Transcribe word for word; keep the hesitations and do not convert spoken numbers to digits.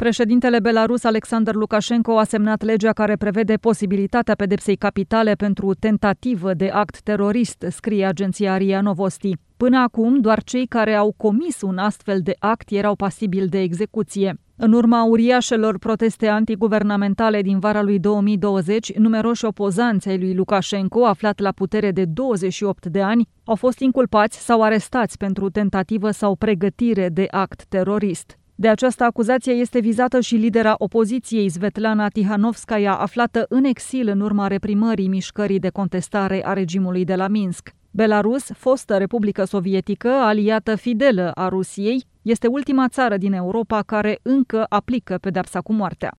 Președintele Belarus, Alexander Lukashenko, a semnat legea care prevede posibilitatea pedepsei capitale pentru tentativă de act terorist, scrie agenția R I A Novosti. Până acum, doar cei care au comis un astfel de act erau pasibili de execuție. În urma uriașelor proteste antiguvernamentale din vara lui două mii douăzeci, numeroși opozanți ai lui Lukashenko, aflat la putere de douăzeci și opt de ani, au fost inculpați sau arestați pentru tentativă sau pregătire de act terorist. De această acuzație este vizată și lidera opoziției, Svetlana Tihanovskaya, aflată în exil în urma reprimării mișcării de contestare a regimului de la Minsk. Belarus, fostă Republică Sovietică, aliată fidelă a Rusiei, este ultima țară din Europa care încă aplică pedeapsa cu moartea.